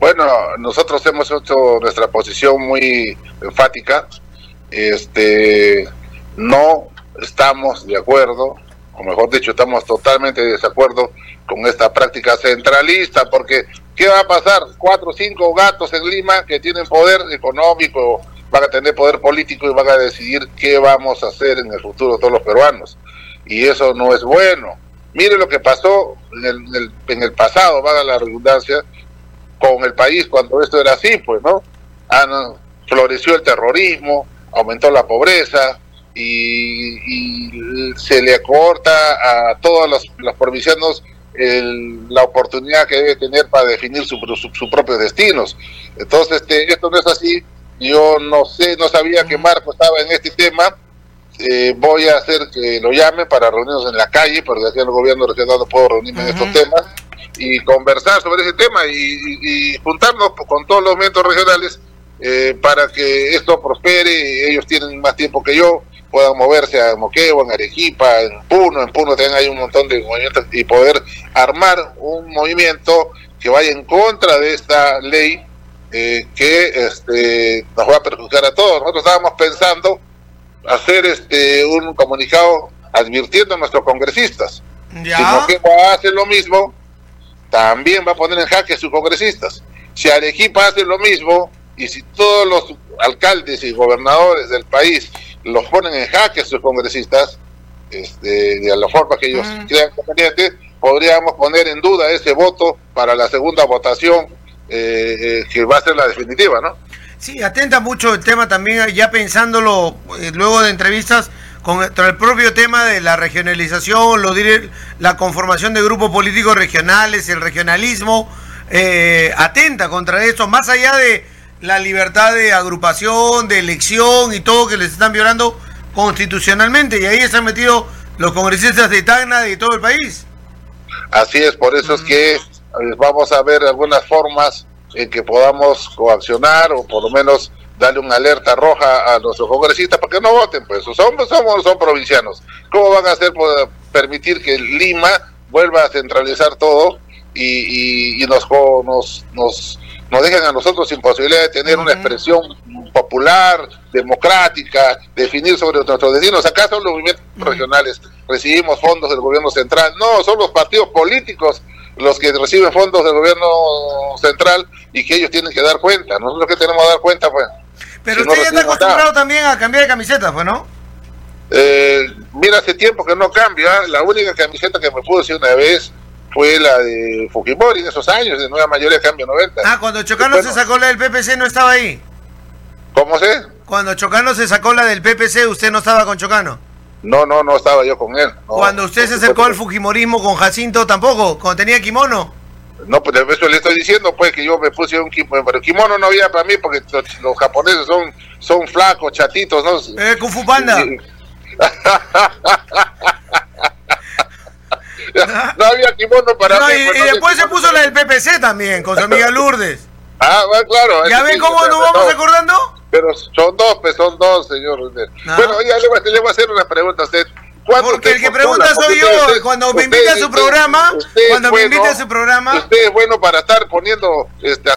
Bueno, nosotros hemos hecho nuestra posición muy enfática. No estamos de acuerdo, o mejor dicho, estamos totalmente de desacuerdo con esta práctica centralista, porque ¿qué va a pasar? 4 o 5 gatos en Lima que tienen poder económico, van a tener poder político y van a decidir qué vamos a hacer en el futuro todos los peruanos. Y eso no es bueno. Mire lo que pasó en el pasado, valga la redundancia, con el país cuando esto era así, pues, ¿no? Floreció el terrorismo, aumentó la pobreza y se le acorta a todos los provincianos la oportunidad que debe tener para definir sus propios destinos. Entonces, esto no es así. Yo no sabía que Marco estaba en este tema. Voy a hacer que lo llame para reunirnos en la calle, porque aquí en el gobierno regional no puedo reunirme en estos temas, y conversar sobre ese tema y juntarnos con todos los medios regionales para que esto prospere. Ellos tienen más tiempo que yo, puedan moverse a Moquegua, en Arequipa, en Puno también hay un montón de movimientos, y poder armar un movimiento que vaya en contra de esta ley que nos va a perjudicar a todos. Nosotros estábamos pensando hacer un comunicado advirtiendo a nuestros congresistas. ¿Ya? Si Moquegua hace lo mismo, también va a poner en jaque a sus congresistas. Si Arequipa hace lo mismo, y si todos los alcaldes y gobernadores del país los ponen en jaque a sus congresistas, de la forma que ellos crean conveniente, podríamos poner en duda ese voto para la segunda votación, que va a ser la definitiva, ¿no? Sí, atenta mucho el tema también, ya pensándolo luego de entrevistas contra el propio tema de la regionalización, la conformación de grupos políticos regionales, el regionalismo, atenta contra eso, más allá de la libertad de agrupación, de elección y todo que les están violando constitucionalmente, y ahí están metidos los congresistas de Tacna y de todo el país. Así es, por eso es que vamos a ver algunas formas en que podamos coaccionar o por lo menos darle una alerta roja a nuestros congresistas para que no voten, pues son provincianos. ¿Cómo van a hacer para permitir que Lima vuelva a centralizar todo y nos dejen a nosotros sin posibilidad de tener una expresión popular, democrática, definir sobre nuestros destinos? Acá son los movimientos regionales, recibimos fondos del gobierno central. No, son los partidos políticos los que reciben fondos del gobierno central y que ellos tienen que dar cuenta. Nosotros que tenemos que dar cuenta, pues. Pero usted ya está acostumbrado también a cambiar de camiseta, pues, ¿no? Mira, hace tiempo que no cambio. La única camiseta que me puse una vez fue la de Fujimori en esos años, de Nueva Mayoría Cambio 90. Cuando Chocano se sacó la del PPC, ¿no estaba ahí? ¿Cómo sé? Cuando Chocano se sacó la del PPC, ¿usted no estaba con Chocano? No estaba yo con él. No, cuando usted se acercó al fujimorismo con Jacinto, tampoco, cuando tenía kimono. No, pues eso le estoy diciendo, pues, que yo me puse un kimono, pero kimono no había para mí, porque los japoneses son flacos, chatitos, ¿no? Kung Fu Panda. No había kimono para mí. Y después se puso la del PPC también, con su amiga Lourdes. Bueno, claro. ¿Ya ven cómo nos vamos acordando? Pero son dos, señor. Bueno, ya le voy a hacer una pregunta a usted. Porque el que pregunta soy yo. Cuando me invite a su programa, usted es bueno para estar poniendo